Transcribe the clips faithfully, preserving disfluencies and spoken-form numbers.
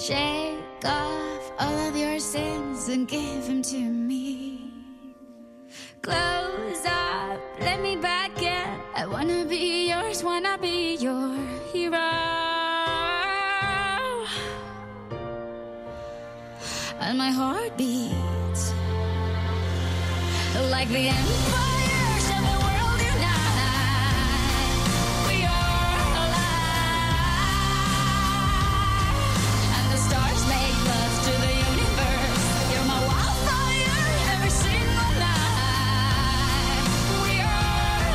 Shake off all of your sins and give them to me. Close up, let me back in. I wanna be yours, wanna be your hero. And my heart beats like the empires of the world unite. We are alive, and the stars make love to the universe. You're my wildfire every single night. We are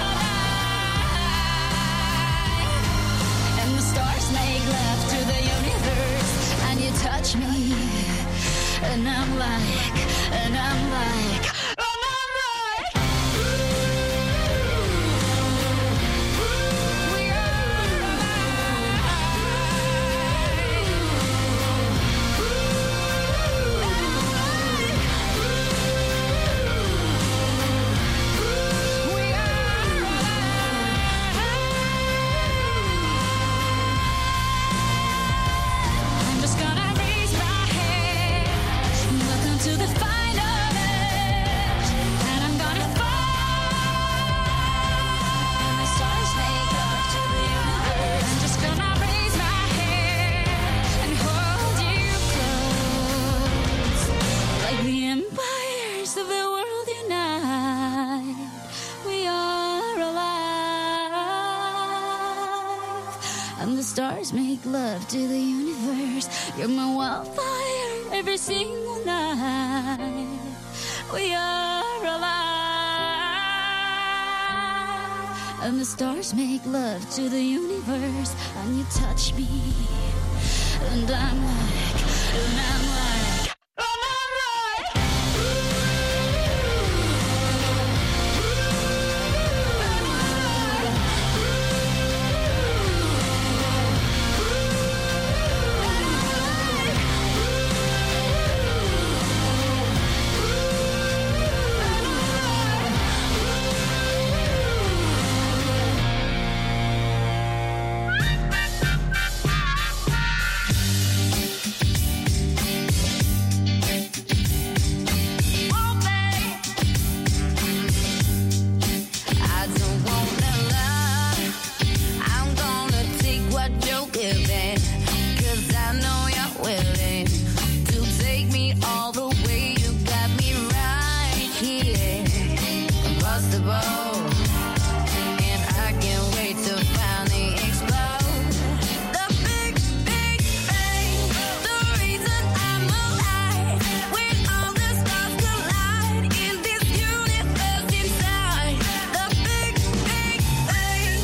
alive, and the stars make love to the universe. And you touch me, and I'm like, and I'm like, and I'm like, ooh, ooh, we are alive. Ooh, and I'm like, ooh, we are alive. I'm just gonna raise my head, welcome to the final edge, and I'm gonna fall. The stars make love to the universe. I'm just gonna raise my head and hold you close, like the empires of the world unite. We are alive, and the stars make love to the universe. You're my wildfire every single night. We are alive, and the stars make love to the universe. And you touch me, and I'm like, and I'm like, and I'm like, ooh, and I'm like, I don't wanna lie, I'm gonna take what you're giving, 'cause I know you're willing to take me all the way. You got me right here, impossible, and I can't wait to finally explode. The big, big bang, the reason I'm alive, when all the stars collide in this universe inside. The big, big bang,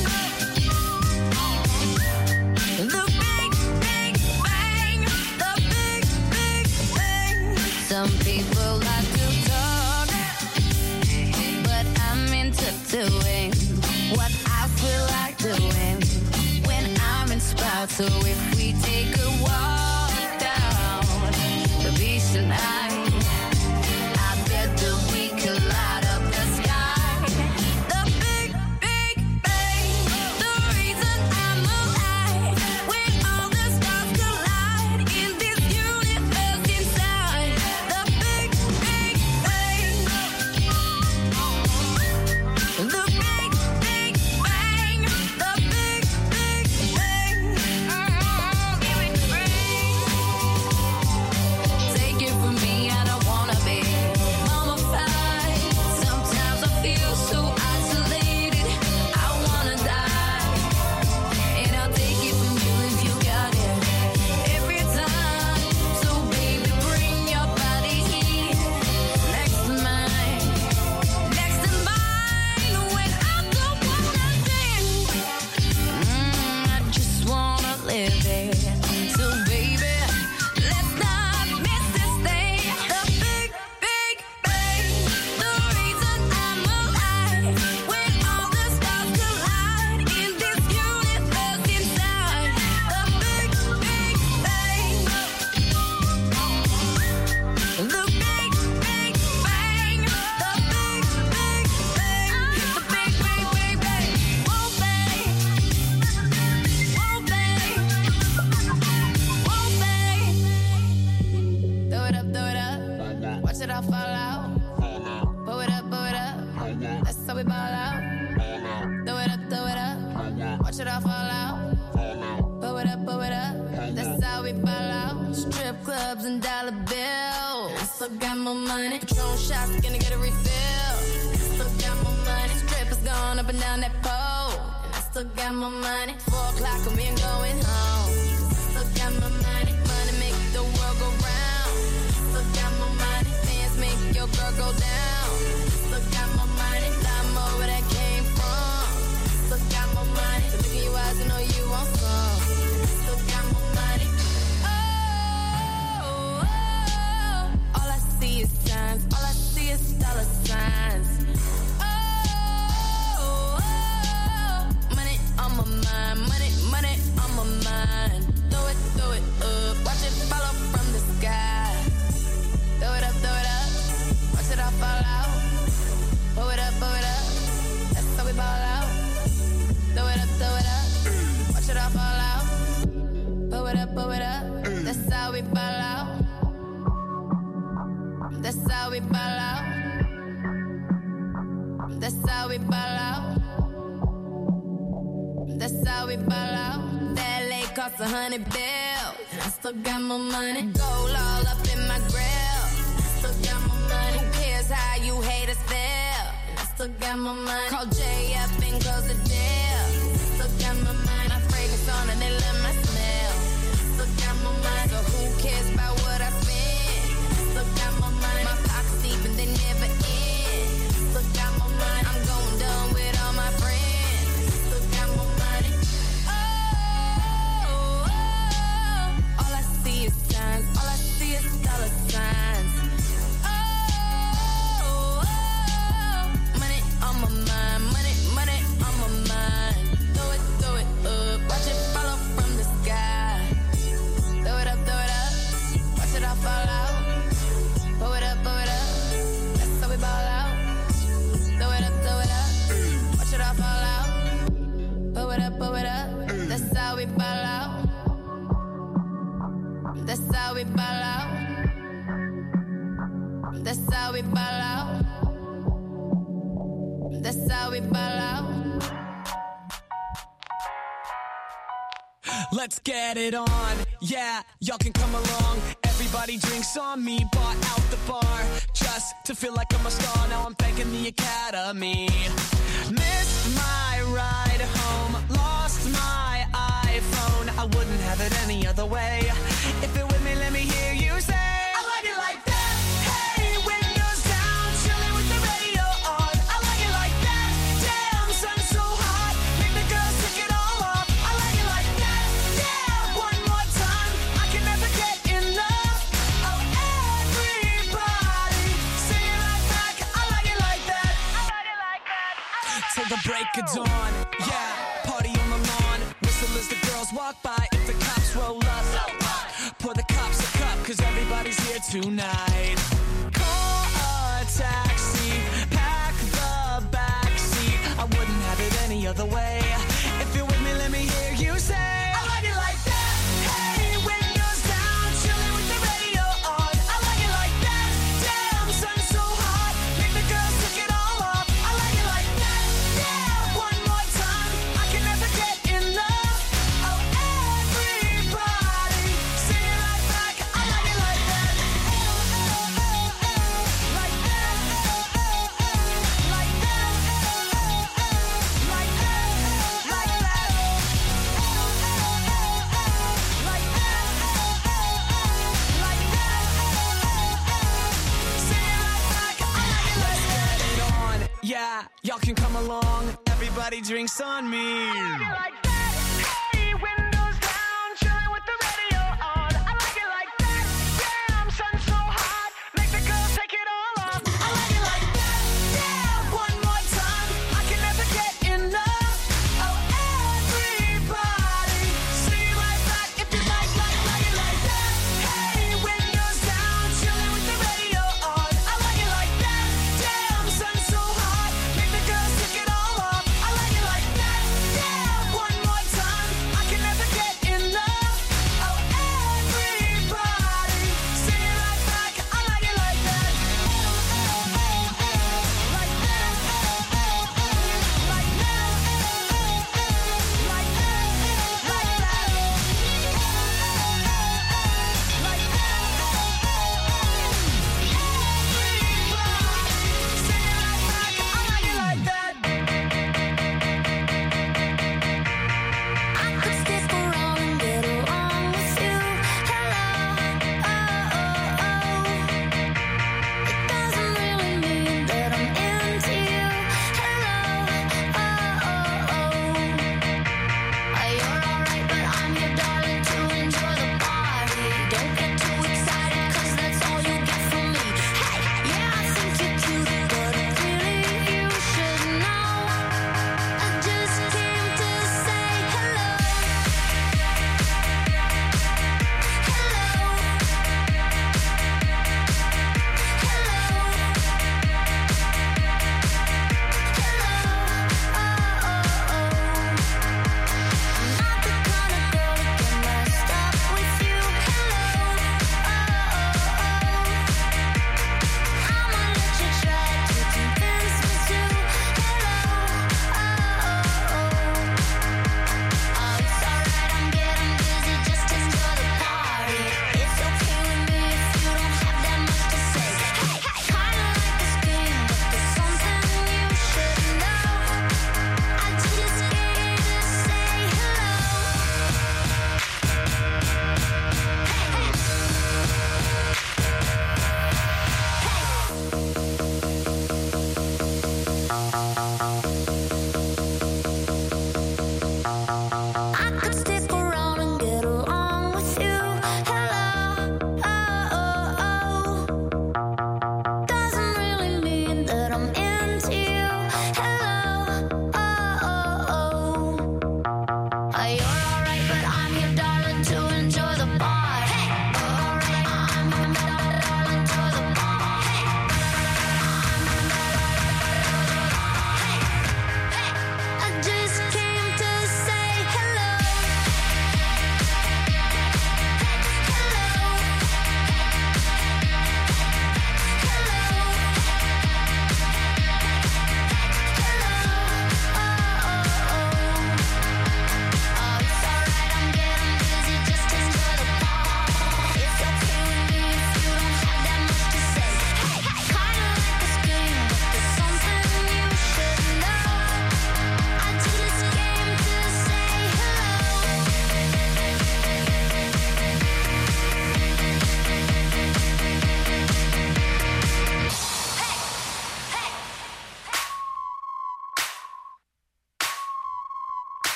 the big, big bang, the big, big bang. Some people like to talk, but I'm into doing what I feel like doing when I'm inspired. So if we take a walk down the beach tonight, I bet that we could light up the sky. The big, big bang, the reason I'm alive, when all the stars collide in this universe inside. The big, big bang, the big, big bang, the big, big bang. Oh, give fall out. Pull it up, pull it up. That's how we ball out. Throw it up, throw it up. Watch it all fall out. Pull it up, pull it up. That's how we ball out. Strip clubs and dollar bills. Still got more money. Patron shots, gonna get a refill. Still got more money. Strippers going up and down that pole. And I still got more money. Four o'clock and we ain't going home. Still got more money. Money make the world go round. Still got more money. Fans make your girl go down. Still got more money. Lot more where that came from. Still got more money. So look in your eyes and know you want some. Still got more money. Oh, oh, oh. All I see is signs. All I see is dollar signs. Oh, oh, oh. Money on my mind. Money, money on my mind. Throw it, throw it up. Watch it fall off from the sky. Throw it up, throw it up. Watch it all fall out. Pull it up, pull it up. That's how we ball out. Throw it up, throw it up. Watch it all fall out. Pull it up, pull it up. That's how we ball out. That's how we ball out. That's how we ball out. That's how we ball out. That L A cost a hundred bills. I still got more money. Gold all up in my grill. Still got more money. Who cares how you haters feel? I still got more money. Call Jay up and close the deal. Still got more money. My fragrance on and they love my smell. Still got more money. So who cares about what I spend? Still got more money. My pockets deep and they never end. Still got more money. I'm going dumb with all my friends. Still got more money. Oh, oh, oh. All I see is signs. All I see is dollar signs. Oh, oh, oh. Money on my mind. Money, money on my mind. Throw it, throw it up. Watch it fall off from the sky. Throw it up, throw it up. Watch it all fall out. Pull it up, pull it up. That's how we ball out. Throw it up, throw it up. Watch it all fall out. Pull it up, pull it up. That's how we ball out. That's how we ball out. That's how we ball out. That's how we ball out. Let's get it on, yeah, y'all can come along. Everybody drinks on me, bought out the bar. Just to feel like I'm a star, now I'm thanking the Academy. Missed my ride home, lost my iPhone. I wouldn't have it any other way. If you're with me, let me hear you say, I like it like that. Hey, windows down, chilling with the radio on. I like it like that. Damn, sun's so hot, make the girls take it all off. I like it like that. Yeah, one more time, I can never get enough. Oh, everybody, sing it right back. I like it like that. I like it like that. Till the break of dawn, yeah, party on the lawn. Whistle as the girls walk by. If the cops roll up, pour the cops a cup, cause everybody's here tonight. Call a taxi, pack the backseat. I wouldn't have it any other way. If you're with me, let me hear you say, I like it like that. Hey, windows down, chilling with the radio on. I like it like that. Damn, sun's so hot, make the girls take it all off. I like it like that. Yeah, one more time, I can never get enough. Oh, everybody, sing it right back. I like it like that. Oh, oh, oh, oh, like that. Oh, oh, oh, like that. Oh, oh, oh, like that. Like that. Oh, oh, oh, like that. Oh, oh, like that. Oh, oh, sing it right back. I like it like that. Let's get it on. Yeah, y'all can come along. Everybody drinks on me. I like it like that. Hey, windows down, chilling with the radio on. I like it like that. Damn, sun's so hot, make the girls take it all off. I like it like that. Yeah, one more time, I can never get enough. Oh, everybody, sing it right back if you like, like, like it like that. Hey, windows down, chilling with the radio on. I like it like that. Damn, sun's so hot, make the girls take it all off. I like it like that. Yeah, one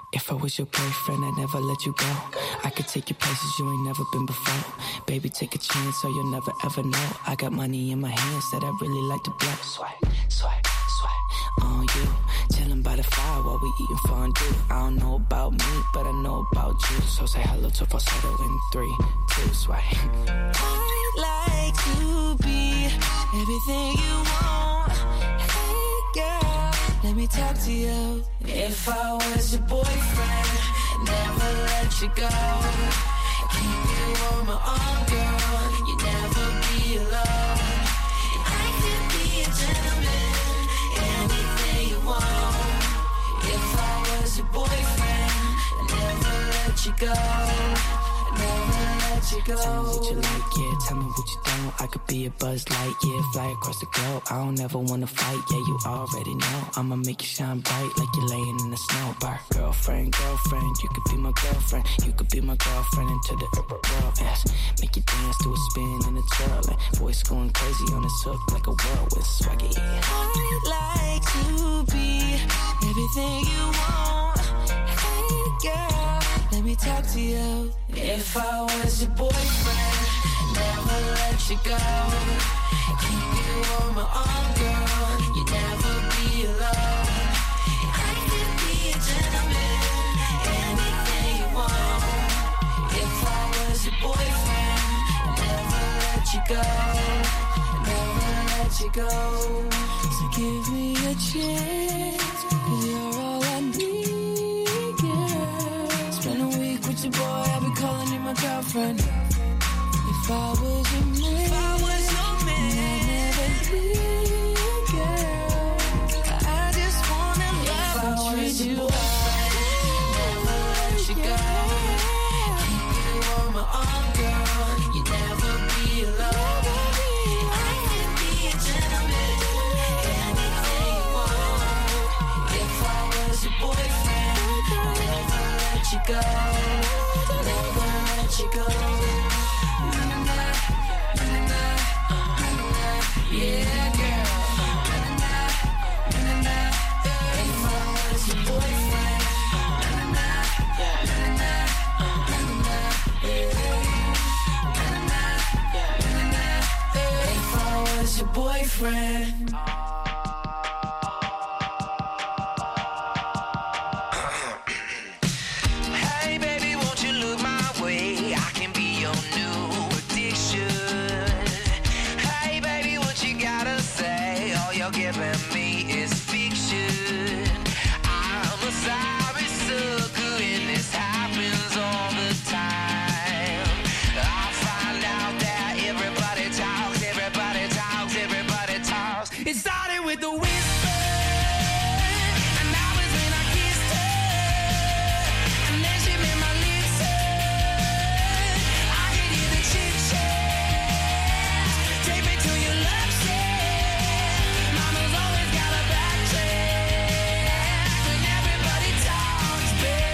If I was your boyfriend, I'd never let you go. I could take you places you ain't never been before. Baby, take a chance so you'll never ever know. I got money in my hands that I really like to blow. Swipe, swipe, swipe on you. Chillin' by the fire while we eating fondue. I don't know about me, but I know about you. So say hello to falsetto in three, two, swipe. I'd like to be everything you want. Hey girl, let me talk to you. If I was your boyfriend, never let you go. Keep you on my arm, girl. You never be alone. I could be a gentleman, anything you want. If I was your boyfriend, never let you go. Never let you go. Tell me what you like, yeah, tell me what you don't. I could be a Buzz Light, yeah, fly across the globe. I don't ever wanna fight, yeah, you already know. I'ma make you shine bright like you're laying in the snow. Bar. Girlfriend, girlfriend, you could be my girlfriend. You could be my girlfriend into the world, yes. Make you dance to a spin and a twirl. And voice going crazy on this hook like a whirlwind swaggy. I'd like to be everything you want. Hey girl, let me talk to you. If I was your boyfriend, never let you go. Keep you on my arm, girl. You never be alone. I could be a gentleman, anything you want. If I was your boyfriend, never let you go. Never let you go. So give me a chance, 'cause you're all I need, girl. Spend a week with your boy, I'll be calling you my girlfriend. If I was your man, if I was your man, I'd never leave, girl. I just wanna love and treat you right. Never let you go. Keep you on my arm, girl. You never be alone. I can be a gentleman, anything you want. If I was your boyfriend, I'd never let you go. Never let you go. Yeah, girl. If I was your boyfriend, if I was your boyfriend. Hey, baby, won't you look my way? I can be your new addiction. Hey, baby, what you gotta say? All you're giving me is fiction. I'm a sorry sucker, and this happens all the time. I find out that everybody talks, everybody talks, everybody talks. It started with the whisper, and that was when I kissed her, and then she made my lips hurt. I could hear the chit chat. Take me to your love shack. Mama's always got a back track when everybody talks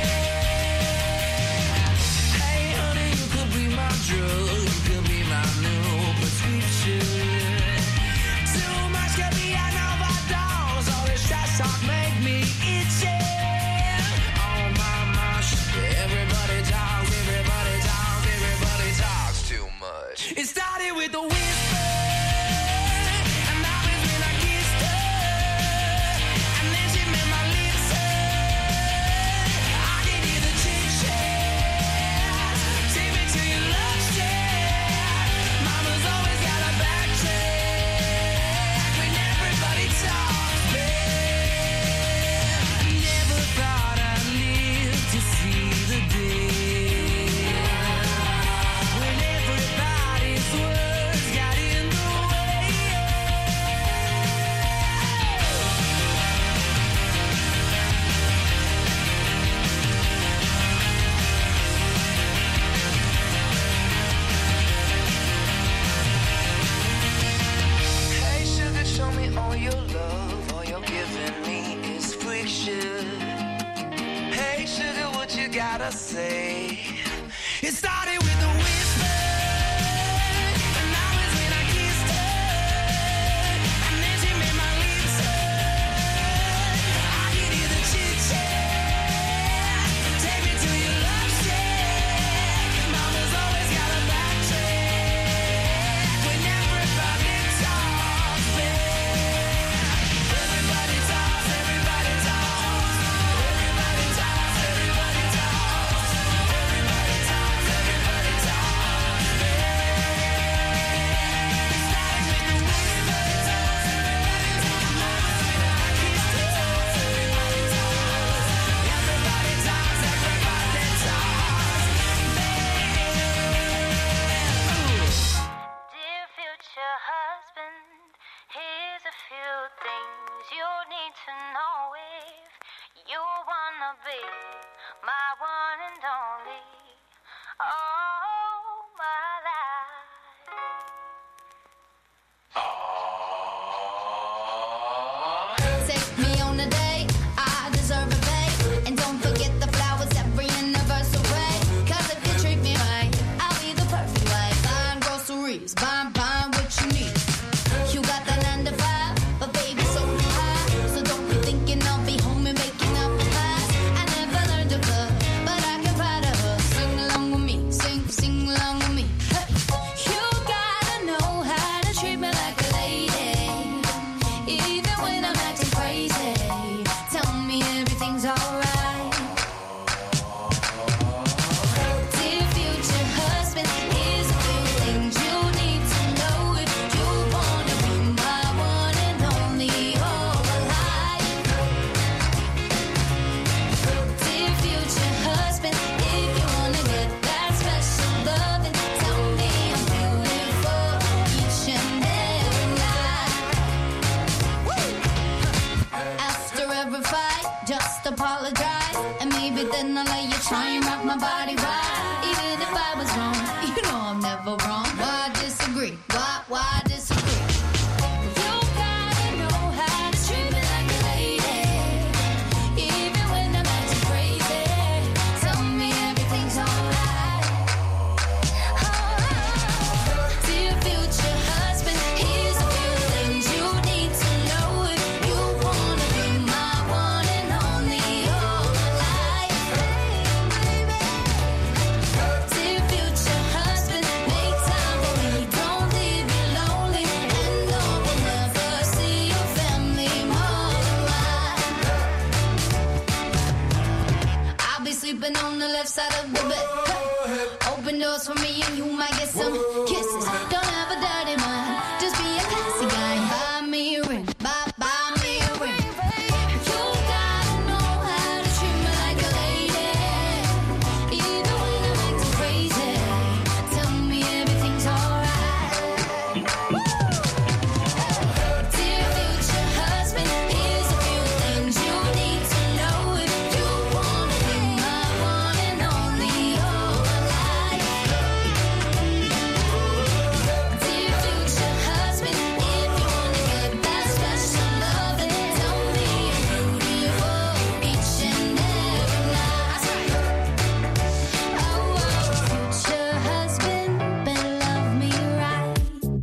back. Hey honey, you could be my drug, you could be my new prescription. Too much could be an overdose. All this trash talk make me itchy. Oh my gosh, everybody talks, everybody talks, everybody talks too much. It started with the whisper, and that was when I kissed her, and then she made my lips hurt. I could hear the chit chat. Take me to your love shack. Mama's always got a back track when everybody talks back. Never thought I'd live to see the day when everybody's words got in the way. Hey sugar, show me all your love. All you're giving me is friction. Hey sugar, what you gotta say? It started with a whisper, and that was when I kissed her, and then she made my lips hurt. I could hear the chit chat. wanna be my one and only. All my life. Take me on a date, I deserve a bait. And don't forget the flowers every anniversary. Cause if you treat me right, I'll be the perfect wife. Buying groceries, buying, buying what you need. You got that nine to five, but baby so do I. So don't be thinking I'll be home and making up the pies. I never learned to cook, but I can find a hook. Sing along with me, sing, sing along with me. Hey. You gotta know how to treat me like a lady, even when I'm acting crazy. Tell me everything's alright. Dear future husband, here's a few things you need to know if you wanna be my one and only all my life. Dear future husband, if you wanna get that special loving, tell me I'm beautiful each and every night. After every fight, just apologize, and maybe then I'll let you try and rock my body right. Even if I was wrong, you know I'm never wrong. Why disagree? Why, why disagree? You gotta know how to treat me like a lady, even when I'm acting crazy. Tell me everything's alright. Dear future husband, here's a few things you need to know if you wanna be my one and only all my life. Dear future husband, make time for me, don't leave me lonely, and no will never see your family more than mine. I'll be sleeping on the left side of the bed. Open doors for me and you might get some kisses. Don't have a dirty mind, just be a classy guy. Buy me a ring, buy, buy me a ring. You gotta know how to treat me like a lady, even when I'm acting crazy. Tell me everything's alright. Dear future husband, here's a few things you need to know if you wanna be my one and only all my life. Dear future husband, if you wanna get that special loving, tell me I'm beautiful each and every night. Oh, future husband, better love me right.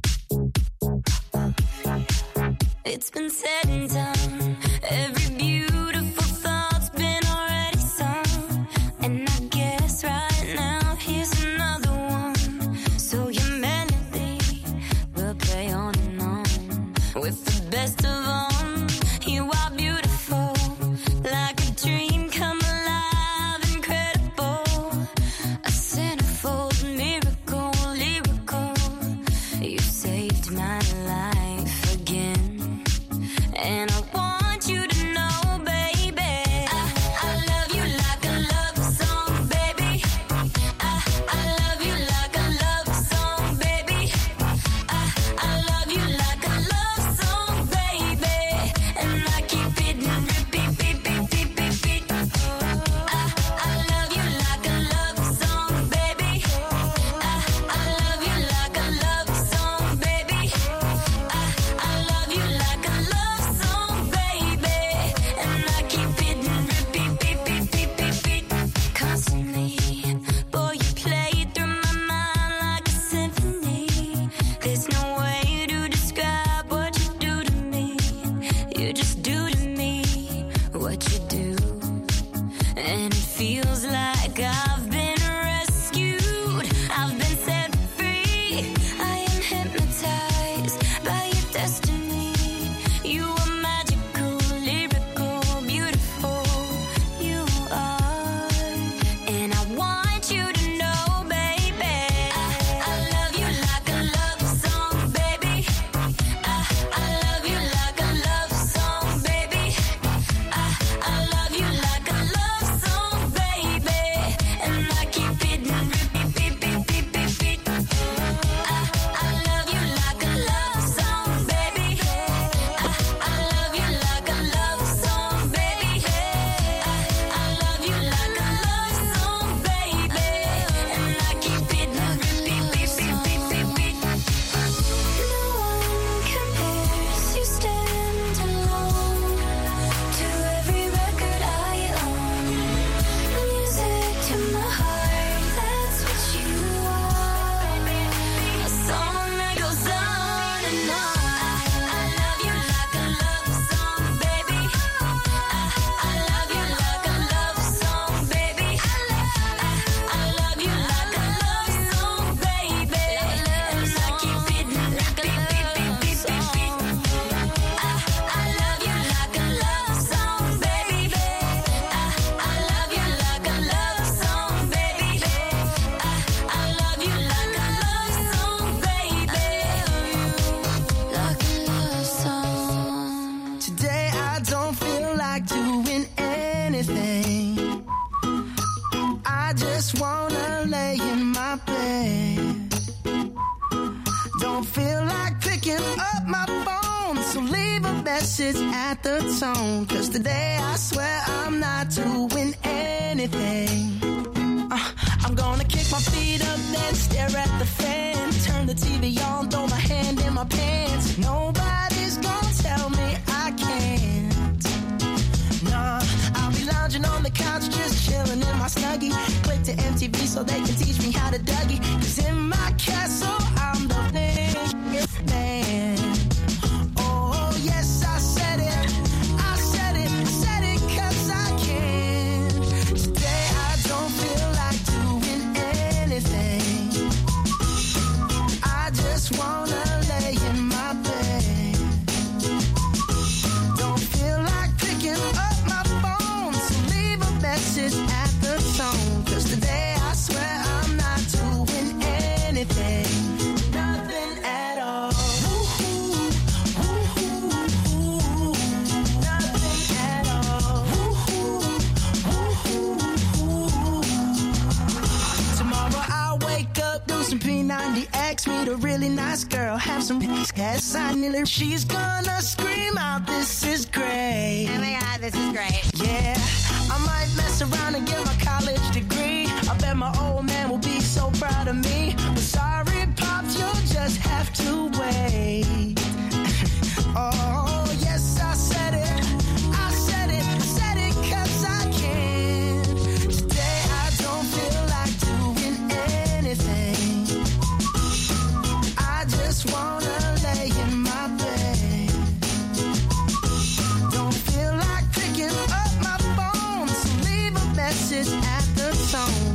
It's been said and done. Every beautiful thought's been already sung. And I guess right now here's another one. So your melody will play on and on. With the best of them, you are beautiful. Like a dream come alive, incredible. A centerfold miracle, lyrical. You saved my life again. And I want you to know, baby, I, I love you like a love song, baby. I, I love you like a love song, baby. I, I love you like a love song, baby. And I keep it in repeat, beat, beat, beat, beat, beat. I, I love you like a love song, baby. I, I love you like a love song, baby. I, I love you like a love song, baby. And I keep it in repeat, beat, beat, beat, beat, beat. Constantly, boy, you play through my mind like a symphony. There's no way to describe what you do to me. You just do to me what you do. And it feels like I've been rescued. I've been set free. I am hypnotized by your destiny. You are magical, lyrical, beautiful. You are. And I want you to know, baby, I, I love you like a love song, baby. I, I love you like a love song, baby. I, I love you like a love song, baby. anything. I just wanna lay in my bed. Don't feel like picking up my phone, so leave a message at the tone. Cause today I swear I'm not doing anything. uh, I'm gonna kick my feet up, then stare at the fan. Turn the T V on, throw my hand in my pants. Nobody's gonna tell me I can't. Nah, I'll be lounging on the couch, just chilling in my Snuggie. Click to M T V so they can teach me how to Dougie. Cause in my castle, I'm the biggest man. Oh, yes, I said it. I said it, I said it cause I can. Today I don't feel like doing anything. I just wanna lay in my bed. Don't feel like picking up my phone, so leave a message at the tone. Cause today I swear I'm not doing anything. Nothing at all. Woo-hoo, woo-hoo, nothing at all. Woo-hoo, woo-hoo. Tomorrow I'll wake up, do some P ninety X, meet a really nice girl, have some cat sign in her. She's gonna scream out, this is great. Oh my god, this is great. Yeah, I might mess around and get my college degree. I bet my old man will be so proud of me. But sorry, Pops, you'll just have to wait. Oh, yes, I said it. I said it. I said it cause I can. Today I don't feel like doing anything. I just wanna lay in my bed. Don't feel like picking up my phone, so leave a message at the tone.